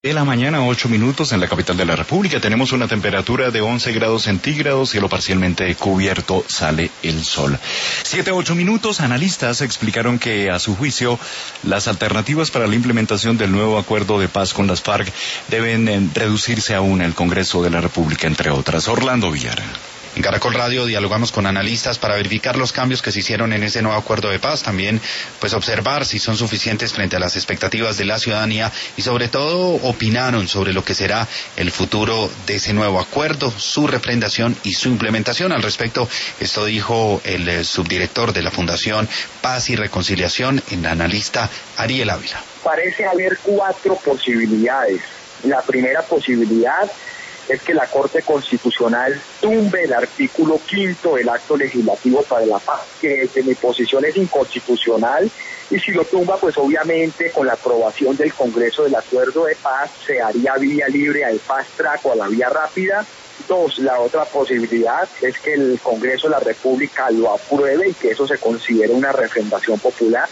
De la mañana, 8 minutos en la capital de la República. Tenemos una temperatura de 11 grados centígrados, cielo parcialmente cubierto, sale el sol. 7 a 8 minutos, analistas explicaron que, a su juicio, las alternativas para la implementación del nuevo acuerdo de paz con las FARC deben reducirse aún el Congreso de la República, entre otras. Orlando Villar. En Caracol Radio dialogamos con analistas para verificar los cambios que se hicieron en ese nuevo acuerdo de paz, también pues observar si son suficientes frente a las expectativas de la ciudadanía y sobre todo opinaron sobre lo que será el futuro de ese nuevo acuerdo, su refrendación y su implementación. Al respecto, esto dijo el subdirector de la Fundación Paz y Reconciliación, el analista Ariel Ávila. Parece haber 4 posibilidades. La primera posibilidad es que la Corte Constitucional tumbe el artículo 5 del Acto Legislativo para la Paz, que desde mi posición es inconstitucional, y si lo tumba, pues obviamente con la aprobación del Congreso del Acuerdo de Paz se haría vía libre al fast track o a la vía rápida. 2, la otra posibilidad es que el Congreso de la República lo apruebe y que eso se considere una refrendación popular.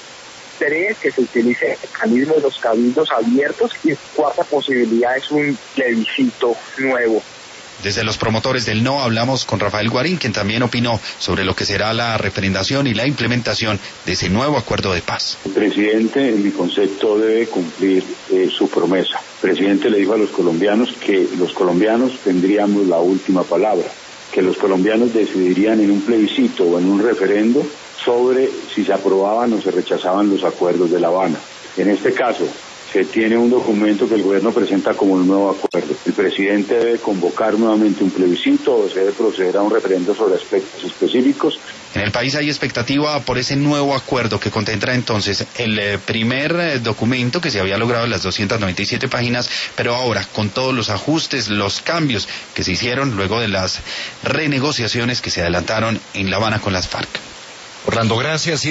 3, que se utilice el mecanismo de los cabildos abiertos, y 4 posibilidad es un plebiscito nuevo. Desde los promotores del no hablamos con Rafael Guarín, quien también opinó sobre lo que será la refrendación y la implementación de ese nuevo acuerdo de paz. El presidente, en mi concepto, debe cumplir su promesa. El presidente le dijo a los colombianos que los colombianos tendríamos la última palabra, que los colombianos decidirían en un plebiscito o en un referendo sobre si se aprobaban o se rechazaban los acuerdos de La Habana. En este caso, se tiene un documento que el gobierno presenta como un nuevo acuerdo. El presidente debe convocar nuevamente un plebiscito o se debe proceder a un referendo sobre aspectos específicos. En el país hay expectativa por ese nuevo acuerdo que contendrá entonces el primer documento que se había logrado en las 297 páginas, pero ahora con todos los ajustes, los cambios que se hicieron luego de las renegociaciones que se adelantaron en La Habana con las FARC. Orlando, gracias.